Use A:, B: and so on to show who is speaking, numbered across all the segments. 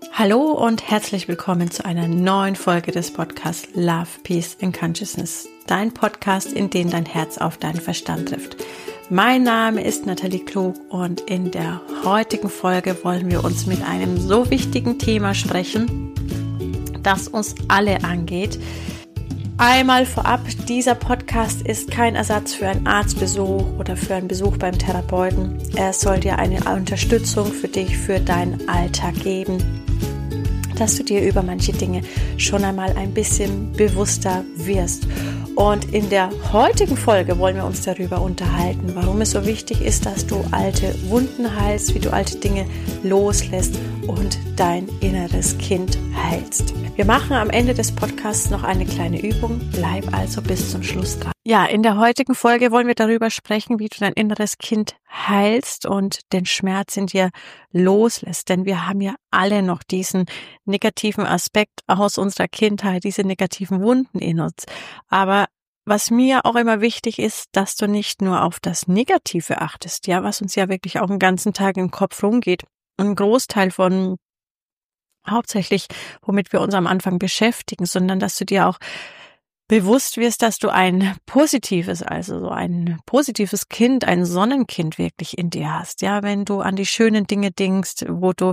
A: Hallo und herzlich willkommen zu einer neuen Folge des Podcasts Love, Peace and Consciousness. Dein Podcast, in dem dein Herz auf deinen Verstand trifft. Mein Name ist Nathalie Klug und in der heutigen Folge wollen wir uns mit einem so wichtigen Thema sprechen, das uns alle angeht. Einmal vorab, dieser Podcast ist kein Ersatz für einen Arztbesuch oder für einen Besuch beim Therapeuten. Er soll dir eine Unterstützung für dich, für deinen Alltag geben, dass du dir über manche Dinge schon einmal ein bisschen bewusster wirst. Und in der heutigen Folge wollen wir uns darüber unterhalten, warum es so wichtig ist, dass du alte Wunden heilst, wie du alte Dinge loslässt und dein inneres Kind heilst. Wir machen am Ende des Podcasts noch eine kleine Übung. Bleib also bis zum Schluss dran. Ja, in der heutigen Folge wollen wir darüber sprechen, wie du dein inneres Kind heilst und den Schmerz in dir loslässt. Denn wir haben ja alle noch diesen negativen Aspekt aus unserer Kindheit, diese negativen Wunden in uns. Aber was mir auch immer wichtig ist, dass du nicht nur auf das Negative achtest, ja, was uns ja wirklich auch den ganzen Tag im Kopf rumgeht. Ein Großteil von hauptsächlich, womit wir uns am Anfang beschäftigen, sondern dass du dir auch bewusst wirst, dass du ein positives, also so ein positives Kind, ein Sonnenkind wirklich in dir hast. Ja, wenn du an die schönen Dinge denkst,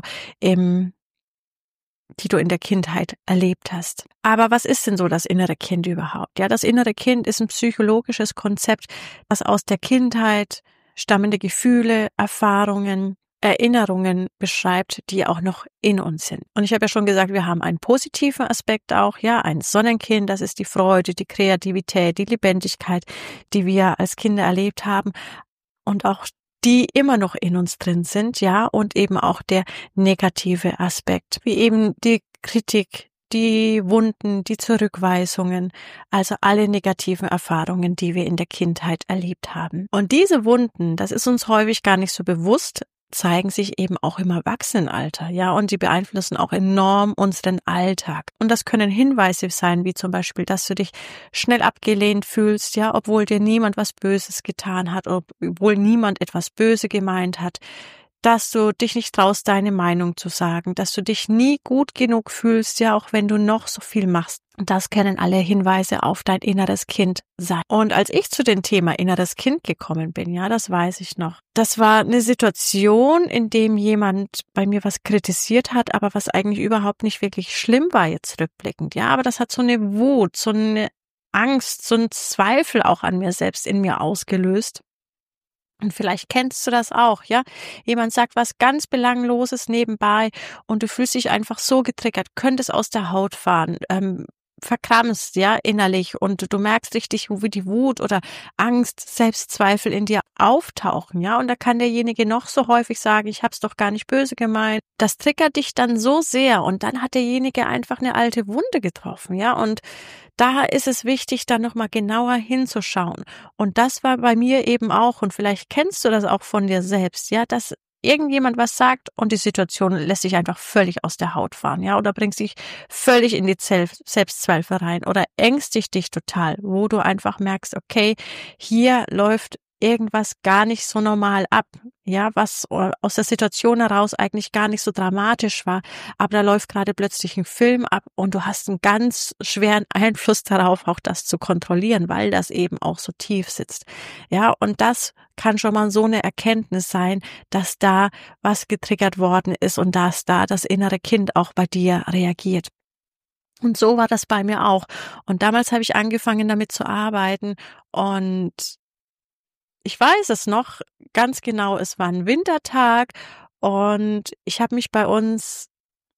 A: die du in der Kindheit erlebt hast. Aber was ist denn so das innere Kind überhaupt? Ja, das innere Kind ist ein psychologisches Konzept, das aus der Kindheit stammende Gefühle, Erfahrungen, Erinnerungen beschreibt, die auch noch in uns sind. Und ich habe ja schon gesagt, wir haben einen positiven Aspekt auch, ja, ein Sonnenkind, das ist die Freude, die Kreativität, die Lebendigkeit, die wir als Kinder erlebt haben und auch die immer noch in uns drin sind, ja, und eben auch der negative Aspekt, wie eben die Kritik, die Wunden, die Zurückweisungen, also alle negativen Erfahrungen, die wir in der Kindheit erlebt haben. Und diese Wunden, das ist uns häufig gar nicht so bewusst, zeigen sich eben auch im Erwachsenenalter, ja, und sie beeinflussen auch enorm unseren Alltag. Und das können Hinweise sein, wie zum Beispiel, dass du dich schnell abgelehnt fühlst, ja, obwohl dir niemand was Böses getan hat, obwohl niemand etwas Böse gemeint hat, dass du dich nicht traust, deine Meinung zu sagen, dass du dich nie gut genug fühlst, ja, auch wenn du noch so viel machst. Und das können alle Hinweise auf dein inneres Kind sein. Und als ich zu dem Thema inneres Kind gekommen bin, ja, das weiß ich noch. Das war eine Situation, in dem jemand bei mir was kritisiert hat, aber was eigentlich überhaupt nicht wirklich schlimm war jetzt rückblickend, ja, aber das hat so eine Wut, so eine Angst, so einen Zweifel auch an mir selbst in mir ausgelöst. Und vielleicht kennst du das auch, ja? Jemand sagt was ganz Belangloses nebenbei und du fühlst dich einfach so getriggert, könntest aus der Haut fahren, verkrampfst, ja, innerlich und du merkst richtig, wie die Wut oder Angst, Selbstzweifel in dir auftauchen, ja? Und da kann derjenige noch so häufig sagen, ich hab's doch gar nicht böse gemeint. Das triggert dich dann so sehr und dann hat derjenige einfach eine alte Wunde getroffen, ja? Und da ist es wichtig, dann nochmal genauer hinzuschauen. Und das war bei mir eben auch, und vielleicht kennst du das auch von dir selbst, ja, dass irgendjemand was sagt und die Situation lässt sich einfach völlig aus der Haut fahren, ja, oder bringt sich völlig in die Selbstzweifel rein oder ängstigt dich total, wo du einfach merkst, okay, hier läuft irgendwas gar nicht so normal ab, ja, was aus der Situation heraus eigentlich gar nicht so dramatisch war, aber da läuft gerade plötzlich ein Film ab und du hast einen ganz schweren Einfluss darauf, auch das zu kontrollieren, weil das eben auch so tief sitzt, ja, und das kann schon mal so eine Erkenntnis sein, dass da was getriggert worden ist und dass da das innere Kind auch bei dir reagiert. Und so war das bei mir auch. Und damals habe ich angefangen, damit zu arbeiten und ich weiß es noch ganz genau, es war ein Wintertag und ich habe mich bei uns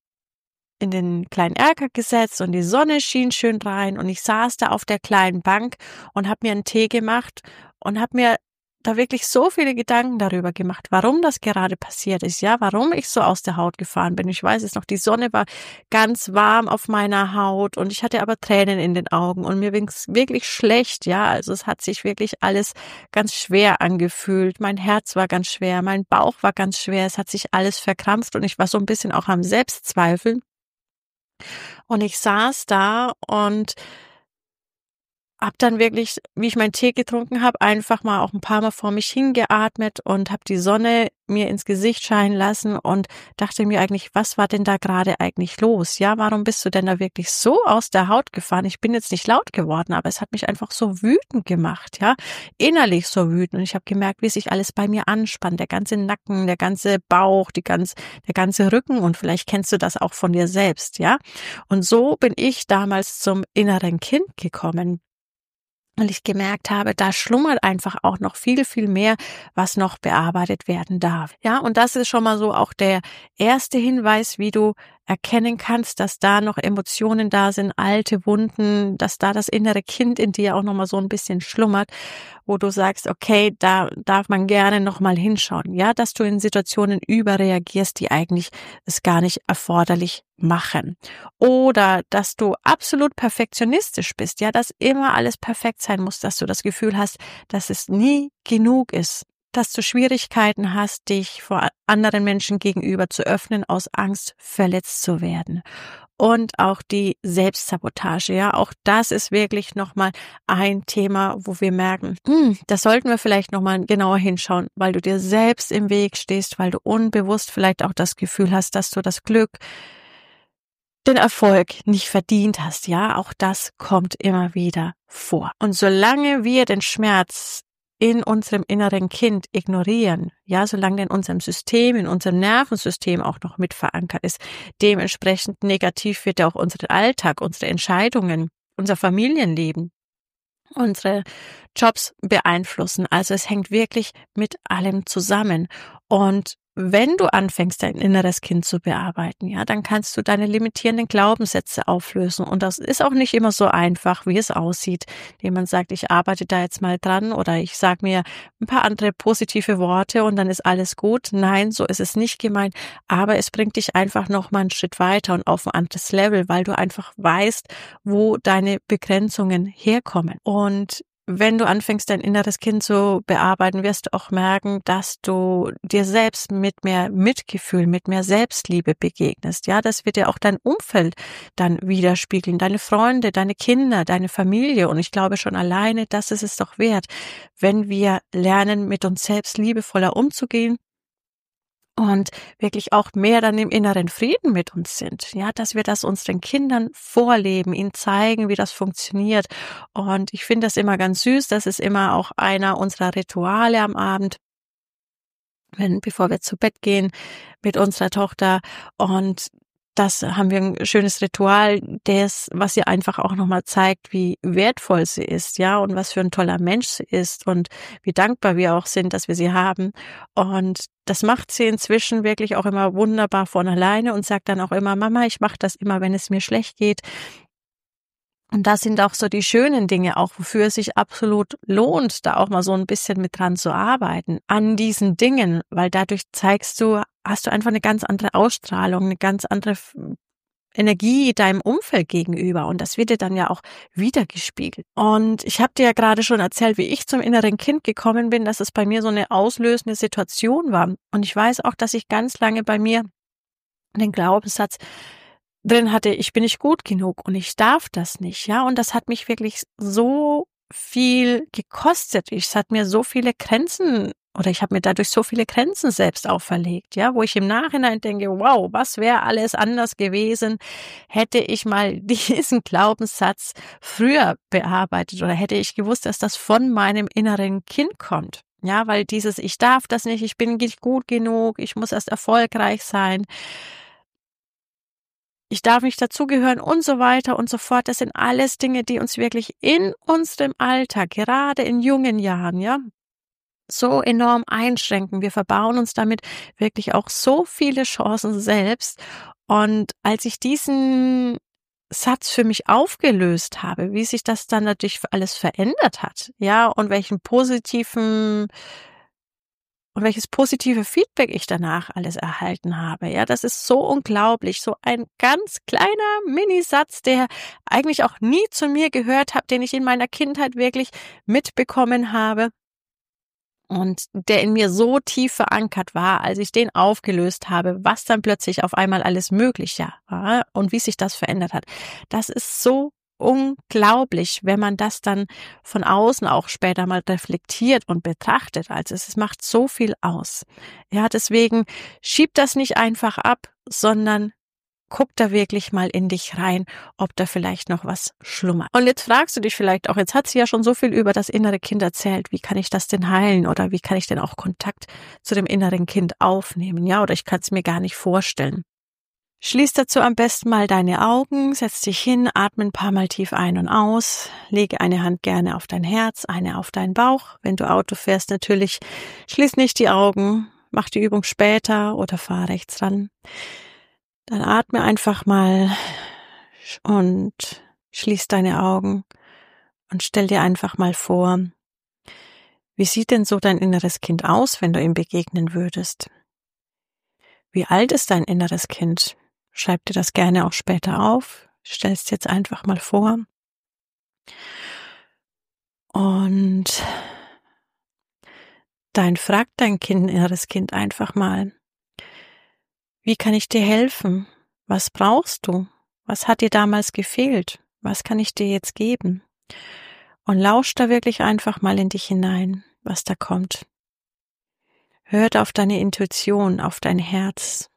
A: in den kleinen Erker gesetzt und die Sonne schien schön rein und ich saß da auf der kleinen Bank und habe mir einen Tee gemacht und habe mir da wirklich so viele Gedanken darüber gemacht, warum das gerade passiert ist, ja, warum ich so aus der Haut gefahren bin. Ich weiß es noch, die Sonne war ganz warm auf meiner Haut und ich hatte aber Tränen in den Augen und mir ging's wirklich schlecht, ja, also es hat sich wirklich alles ganz schwer angefühlt. Mein Herz war ganz schwer, mein Bauch war ganz schwer, es hat sich alles verkrampft und ich war so ein bisschen auch am Selbstzweifeln. Und ich saß da und habe dann wirklich, wie ich meinen Tee getrunken habe, einfach mal auch ein paar Mal vor mich hingeatmet und habe die Sonne mir ins Gesicht scheinen lassen und dachte mir eigentlich, was war denn da gerade eigentlich los? Ja, warum bist du denn da wirklich so aus der Haut gefahren? Ich bin jetzt nicht laut geworden, aber es hat mich einfach so wütend gemacht, ja, innerlich so wütend. Und ich habe gemerkt, wie sich alles bei mir anspannt, der ganze Nacken, der ganze Bauch, der ganze Rücken, und vielleicht kennst du das auch von dir selbst, ja. Und so bin ich damals zum inneren Kind gekommen. Und ich gemerkt habe, da schlummert einfach auch noch viel, viel mehr, was noch bearbeitet werden darf. Ja, und das ist schon mal so auch der erste Hinweis, wie du erkennen kannst, dass da noch Emotionen da sind, alte Wunden, dass da das innere Kind in dir auch noch mal so ein bisschen schlummert, wo du sagst, okay, da darf man gerne noch mal hinschauen. Ja, dass du in Situationen überreagierst, die eigentlich es gar nicht erforderlich machen. Oder dass du absolut perfektionistisch bist, ja, dass immer alles perfekt sein muss, dass du das Gefühl hast, dass es nie genug ist, dass du Schwierigkeiten hast, dich vor anderen Menschen gegenüber zu öffnen, aus Angst, verletzt zu werden. Und auch die Selbstsabotage, ja, auch das ist wirklich nochmal ein Thema, wo wir merken, da sollten wir vielleicht nochmal genauer hinschauen, weil du dir selbst im Weg stehst, weil du unbewusst vielleicht auch das Gefühl hast, dass du das Glück, den Erfolg nicht verdient hast, ja, auch das kommt immer wieder vor. Und solange wir den Schmerz in unserem inneren Kind ignorieren, ja, solange der in unserem System, in unserem Nervensystem auch noch mit verankert ist, dementsprechend negativ wird ja auch unser Alltag, unsere Entscheidungen, unser Familienleben, unsere Jobs beeinflussen. Also es hängt wirklich mit allem zusammen. Und wenn du anfängst, dein inneres Kind zu bearbeiten, ja, dann kannst du deine limitierenden Glaubenssätze auflösen. Und das ist auch nicht immer so einfach, wie es aussieht, indem man sagt, ich arbeite da jetzt mal dran oder ich sage mir ein paar andere positive Worte und dann ist alles gut. Nein, so ist es nicht gemeint. Aber es bringt dich einfach noch mal einen Schritt weiter und auf ein anderes Level, weil du einfach weißt, wo deine Begrenzungen herkommen. Und wenn du anfängst, dein inneres Kind zu bearbeiten, wirst du auch merken, dass du dir selbst mit mehr Mitgefühl, mit mehr Selbstliebe begegnest. Ja, das wird ja auch dein Umfeld dann widerspiegeln, deine Freunde, deine Kinder, deine Familie. Und ich glaube schon alleine, das ist es doch wert, wenn wir lernen, mit uns selbst liebevoller umzugehen und wirklich auch mehr dann im inneren Frieden mit uns sind. Ja, dass wir das unseren Kindern vorleben, ihnen zeigen, wie das funktioniert. Und ich finde das immer ganz süß. Das ist immer auch einer unserer Rituale am Abend, bevor wir zu Bett gehen mit unserer Tochter. Und das haben wir ein schönes Ritual, was ihr einfach auch nochmal zeigt, wie wertvoll sie ist, ja, und was für ein toller Mensch sie ist und wie dankbar wir auch sind, dass wir sie haben. Und das macht sie inzwischen wirklich auch immer wunderbar von alleine und sagt dann auch immer, Mama, ich mache das immer, wenn es mir schlecht geht. Und das sind auch so die schönen Dinge, auch wofür es sich absolut lohnt, da auch mal so ein bisschen mit dran zu arbeiten, an diesen Dingen, weil dadurch hast du einfach eine ganz andere Ausstrahlung, eine ganz andere Energie deinem Umfeld gegenüber und das wird dir dann ja auch wiedergespiegelt. Und ich habe dir ja gerade schon erzählt, wie ich zum inneren Kind gekommen bin, dass es bei mir so eine auslösende Situation war. Und ich weiß auch, dass ich ganz lange bei mir den Glaubenssatz drin hatte, ich bin nicht gut genug und ich darf das nicht, ja. Und das hat mich wirklich so viel gekostet. Es hat mir so viele Grenzen oder ich habe mir dadurch so viele Grenzen selbst auferlegt, ja, wo ich im Nachhinein denke, wow, was wäre alles anders gewesen, hätte ich mal diesen Glaubenssatz früher bearbeitet oder hätte ich gewusst, dass das von meinem inneren Kind kommt. Ja, weil ich darf das nicht, ich bin nicht gut genug, ich muss erst erfolgreich sein, ich darf nicht dazugehören und so weiter und so fort. Das sind alles Dinge, die uns wirklich in unserem Alltag, gerade in jungen Jahren, ja, so enorm einschränken. Wir verbauen uns damit wirklich auch so viele Chancen selbst. Und als ich diesen Satz für mich aufgelöst habe, wie sich das dann natürlich alles verändert hat, ja, und welches positive Feedback ich danach alles erhalten habe. Ja, das ist so unglaublich. So ein ganz kleiner Minisatz, der eigentlich auch nie zu mir gehört hat, den ich in meiner Kindheit wirklich mitbekommen habe und der in mir so tief verankert war, als ich den aufgelöst habe, was dann plötzlich auf einmal alles möglich war und wie sich das verändert hat. Das ist so unglaublich, wenn man das dann von außen auch später mal reflektiert und betrachtet. Also es macht so viel aus. Ja, deswegen schieb das nicht einfach ab, sondern guck da wirklich mal in dich rein, ob da vielleicht noch was schlummert. Und jetzt fragst du dich vielleicht auch, jetzt hat sie ja schon so viel über das innere Kind erzählt, wie kann ich das denn heilen oder wie kann ich denn auch Kontakt zu dem inneren Kind aufnehmen? Ja, oder ich kann es mir gar nicht vorstellen. Schließ dazu am besten mal deine Augen, setz dich hin, atme ein paar Mal tief ein und aus, lege eine Hand gerne auf dein Herz, eine auf deinen Bauch. Wenn du Auto fährst, natürlich schließ nicht die Augen, mach die Übung später oder fahr rechts ran. Dann atme einfach mal und schließ deine Augen und stell dir einfach mal vor, wie sieht denn so dein inneres Kind aus, wenn du ihm begegnen würdest? Wie alt ist dein inneres Kind? Schreib dir das gerne auch später auf. Stellst jetzt einfach mal vor. Und dann fragt dein inneres Kind einfach mal, wie kann ich dir helfen? Was brauchst du? Was hat dir damals gefehlt? Was kann ich dir jetzt geben? Und lausch da wirklich einfach mal in dich hinein, was da kommt. Hört auf deine Intuition, auf dein Herz.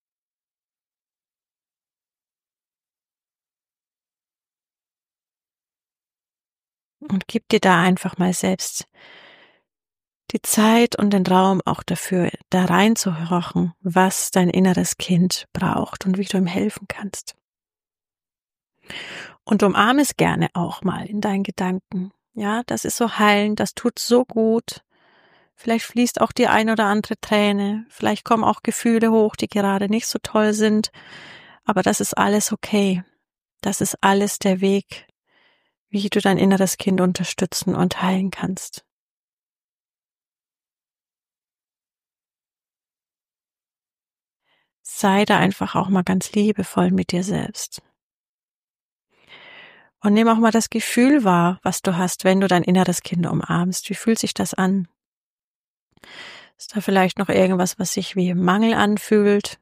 A: Und gib dir da einfach mal selbst die Zeit und den Raum auch dafür, da reinzuhorchen, was dein inneres Kind braucht und wie du ihm helfen kannst. Und umarme es gerne auch mal in deinen Gedanken. Ja, das ist so heilend, das tut so gut. Vielleicht fließt auch die ein oder andere Träne, vielleicht kommen auch Gefühle hoch, die gerade nicht so toll sind, aber das ist alles okay. Das ist alles der Weg, wie du dein inneres Kind unterstützen und heilen kannst. Sei da einfach auch mal ganz liebevoll mit dir selbst. Und nimm auch mal das Gefühl wahr, was du hast, wenn du dein inneres Kind umarmst. Wie fühlt sich das an? Ist da vielleicht noch irgendwas, was sich wie Mangel anfühlt?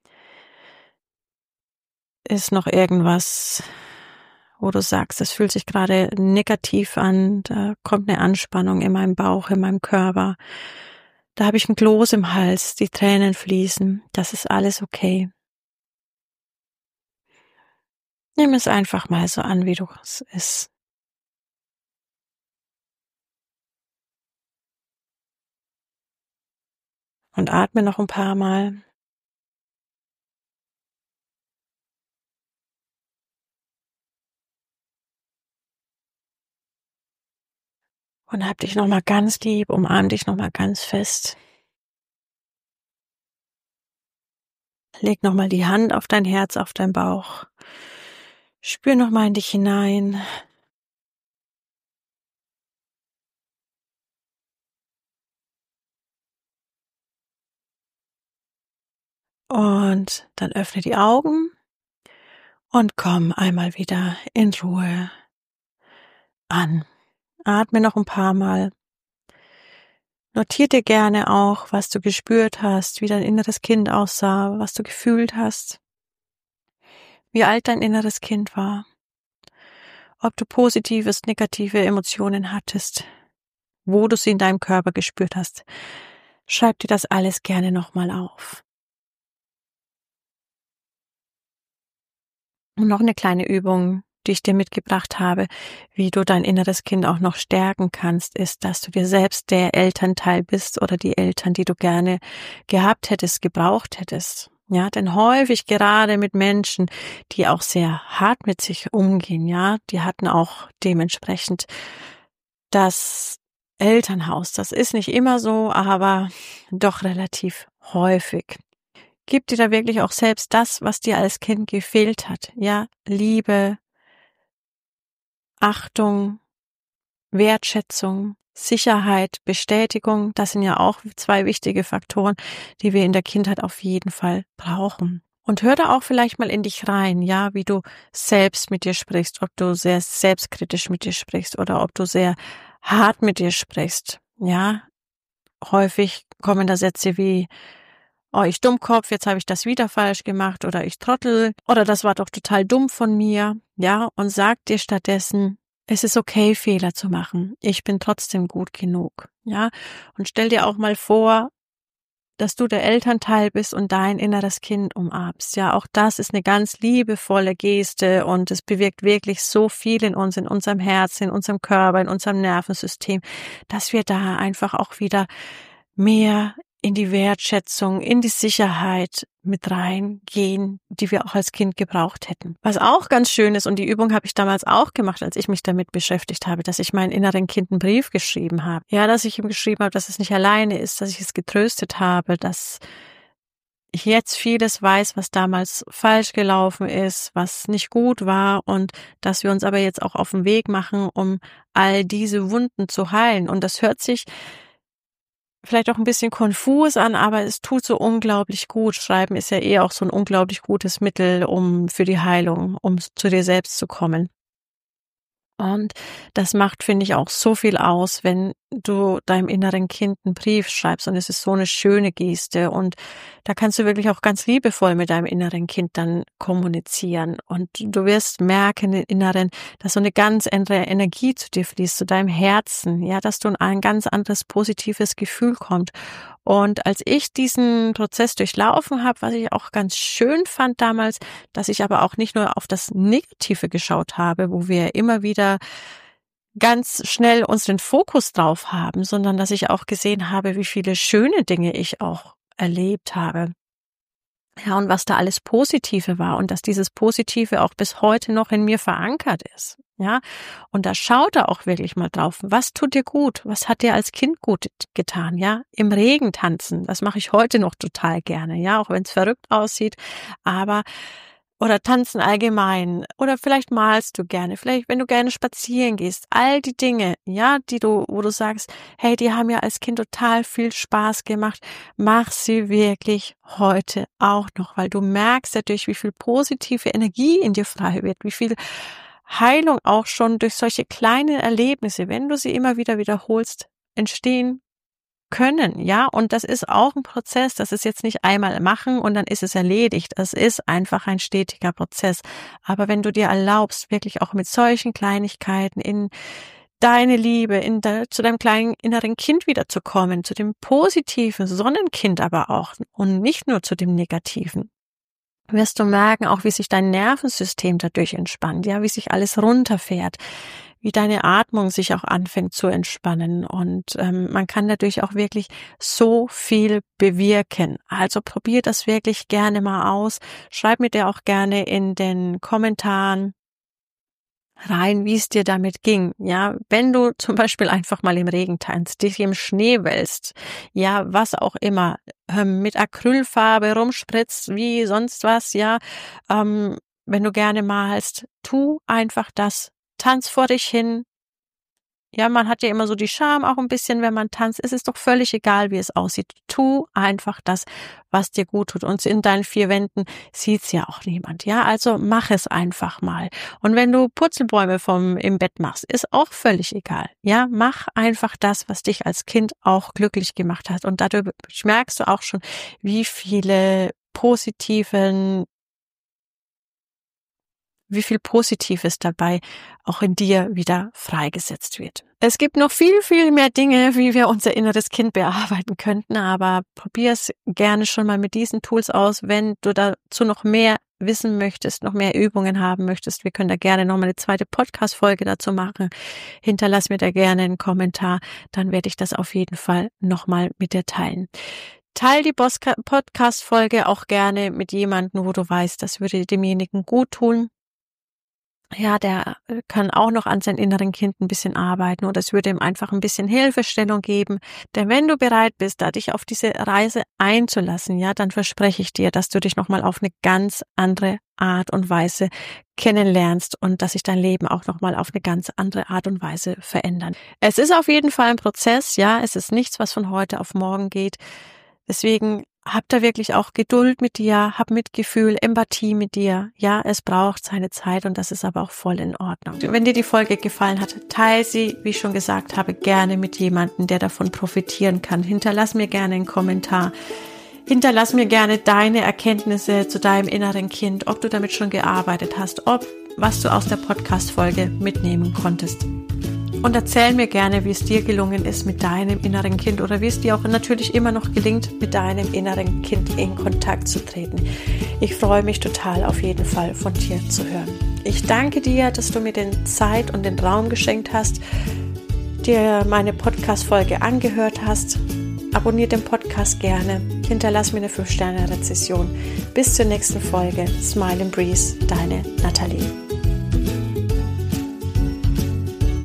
A: Ist noch irgendwas, wo du sagst, das fühlt sich gerade negativ an, da kommt eine Anspannung in meinem Bauch, in meinem Körper. Da habe ich ein Kloß im Hals, die Tränen fließen. Das ist alles okay. Nimm es einfach mal so an, wie du es ist. Und atme noch ein paar Mal. Und hab dich nochmal ganz lieb, umarm dich nochmal ganz fest. Leg nochmal die Hand auf dein Herz, auf deinen Bauch. Spür nochmal in dich hinein. Und dann öffne die Augen und komm einmal wieder in Ruhe an. Atme noch ein paar Mal. Notier dir gerne auch, was du gespürt hast, wie dein inneres Kind aussah, was du gefühlt hast, wie alt dein inneres Kind war, ob du positives, negative Emotionen hattest, wo du sie in deinem Körper gespürt hast. Schreib dir das alles gerne nochmal auf. Und noch eine kleine Übung, die ich dir mitgebracht habe, wie du dein inneres Kind auch noch stärken kannst, ist, dass du dir selbst der Elternteil bist oder die Eltern, die du gerne gehabt hättest, gebraucht hättest. Ja, denn häufig gerade mit Menschen, die auch sehr hart mit sich umgehen, ja, die hatten auch dementsprechend das Elternhaus. Das ist nicht immer so, aber doch relativ häufig. Gib dir da wirklich auch selbst das, was dir als Kind gefehlt hat. Ja, Liebe, Achtung, Wertschätzung, Sicherheit, Bestätigung. Das sind ja auch zwei wichtige Faktoren, die wir in der Kindheit auf jeden Fall brauchen. Und hör da auch vielleicht mal in dich rein, ja, wie du selbst mit dir sprichst, ob du sehr selbstkritisch mit dir sprichst oder ob du sehr hart mit dir sprichst. Ja, häufig kommen da Sätze wie, oh, ich Dummkopf, jetzt habe ich das wieder falsch gemacht oder ich Trottel oder das war doch total dumm von mir, ja, und sag dir stattdessen, es ist okay, Fehler zu machen. Ich bin trotzdem gut genug, ja, und stell dir auch mal vor, dass du der Elternteil bist und dein inneres Kind umarmst. Ja, auch das ist eine ganz liebevolle Geste und es bewirkt wirklich so viel in uns, in unserem Herzen, in unserem Körper, in unserem Nervensystem, dass wir da einfach auch wieder mehr in die Wertschätzung, in die Sicherheit mit reingehen, die wir auch als Kind gebraucht hätten. Was auch ganz schön ist, und die Übung habe ich damals auch gemacht, als ich mich damit beschäftigt habe, dass ich meinem inneren Kind einen Brief geschrieben habe. Ja, dass ich ihm geschrieben habe, dass es nicht alleine ist, dass ich es getröstet habe, dass ich jetzt vieles weiß, was damals falsch gelaufen ist, was nicht gut war und dass wir uns aber jetzt auch auf den Weg machen, um all diese Wunden zu heilen. Und das hört sich vielleicht auch ein bisschen konfus an, aber es tut so unglaublich gut. Schreiben ist ja auch so ein unglaublich gutes Mittel, für die Heilung, um zu dir selbst zu kommen. Und das macht, finde ich, auch so viel aus, wenn du deinem inneren Kind einen Brief schreibst. Und es ist so eine schöne Geste. Und da kannst du wirklich auch ganz liebevoll mit deinem inneren Kind dann kommunizieren. Und du wirst merken im Inneren, dass so eine ganz andere Energie zu dir fließt, zu deinem Herzen. Ja, dass du in ein ganz anderes positives Gefühl kommst. Und als ich diesen Prozess durchlaufen habe, was ich auch ganz schön fand damals, dass ich aber auch nicht nur auf das Negative geschaut habe, wo wir immer wieder ganz schnell unseren Fokus drauf haben, sondern dass ich auch gesehen habe, wie viele schöne Dinge ich auch erlebt habe. Ja, und was da alles Positive war und dass dieses Positive auch bis heute noch in mir verankert ist. Ja, und da schau da auch wirklich mal drauf. Was tut dir gut? Was hat dir als Kind gut getan? Ja, im Regen tanzen. Das mache ich heute noch total gerne. Ja, auch wenn es verrückt aussieht. Aber oder tanzen allgemein. Oder vielleicht malst du gerne. Vielleicht, wenn du gerne spazieren gehst. All die Dinge, ja, wo du sagst, hey, die haben ja als Kind total viel Spaß gemacht. Mach sie wirklich heute auch noch, weil du merkst dadurch, wie viel positive Energie in dir frei wird, wie viel Heilung auch schon durch solche kleinen Erlebnisse, wenn du sie immer wieder wiederholst, entstehen können, ja, und das ist auch ein Prozess, das ist jetzt nicht einmal machen und dann ist es erledigt, es ist einfach ein stetiger Prozess, aber wenn du dir erlaubst, wirklich auch mit solchen Kleinigkeiten in deine Liebe, zu deinem kleinen inneren Kind wiederzukommen, zu dem positiven Sonnenkind aber auch und nicht nur zu dem negativen, wirst du merken, auch wie sich dein Nervensystem dadurch entspannt, ja, wie sich alles runterfährt, wie deine Atmung sich auch anfängt zu entspannen und man kann dadurch auch wirklich so viel bewirken. Also probier das wirklich gerne mal aus. Schreib mir dir auch gerne in den Kommentaren rein, wie es dir damit ging. Ja, wenn du zum Beispiel einfach mal im Regen tanzt, dich im Schnee wälzt, ja, was auch immer, mit Acrylfarbe rumspritzt, wie sonst was, ja, wenn du gerne malst, tu einfach das, tanz vor dich hin. Ja, man hat ja immer so die Scham auch ein bisschen, wenn man tanzt. Es ist doch völlig egal, wie es aussieht. Tu einfach das, was dir gut tut. Und in deinen vier Wänden sieht's ja auch niemand. Ja, also mach es einfach mal. Und wenn du Purzelbäume im Bett machst, ist auch völlig egal. Ja, mach einfach das, was dich als Kind auch glücklich gemacht hat. Und dadurch merkst du auch schon, wie viel Positives dabei auch in dir wieder freigesetzt wird. Es gibt noch viel, viel mehr Dinge, wie wir unser inneres Kind bearbeiten könnten, aber probier es gerne schon mal mit diesen Tools aus, wenn du dazu noch mehr wissen möchtest, noch mehr Übungen haben möchtest. Wir können da gerne nochmal eine zweite Podcast-Folge dazu machen. Hinterlass mir da gerne einen Kommentar, dann werde ich das auf jeden Fall nochmal mit dir teilen. Teil die Podcast-Folge auch gerne mit jemandem, wo du weißt, das würde demjenigen gut tun. Ja, der kann auch noch an seinem inneren Kind ein bisschen arbeiten oder es würde ihm einfach ein bisschen Hilfestellung geben. Denn wenn du bereit bist, da dich auf diese Reise einzulassen, ja, dann verspreche ich dir, dass du dich nochmal auf eine ganz andere Art und Weise kennenlernst und dass sich dein Leben auch nochmal auf eine ganz andere Art und Weise verändern. Es ist auf jeden Fall ein Prozess, ja, es ist nichts, was von heute auf morgen geht. Deswegen hab da wirklich auch Geduld mit dir, hab Mitgefühl, Empathie mit dir. Ja, es braucht seine Zeit und das ist aber auch voll in Ordnung. Wenn dir die Folge gefallen hat, teile sie, wie ich schon gesagt habe, gerne mit jemandem, der davon profitieren kann. Hinterlass mir gerne einen Kommentar. Hinterlass mir gerne deine Erkenntnisse zu deinem inneren Kind, ob du damit schon gearbeitet hast, was du aus der Podcast-Folge mitnehmen konntest. Und erzähl mir gerne, wie es dir gelungen ist mit deinem inneren Kind oder wie es dir auch natürlich immer noch gelingt, mit deinem inneren Kind in Kontakt zu treten. Ich freue mich total auf jeden Fall von dir zu hören. Ich danke dir, dass du mir den Zeit und den Raum geschenkt hast, dir meine Podcast-Folge angehört hast. Abonniere den Podcast gerne, hinterlass mir eine 5-Sterne-Rezension. Bis zur nächsten Folge. Smile and Breeze, deine Nathalie.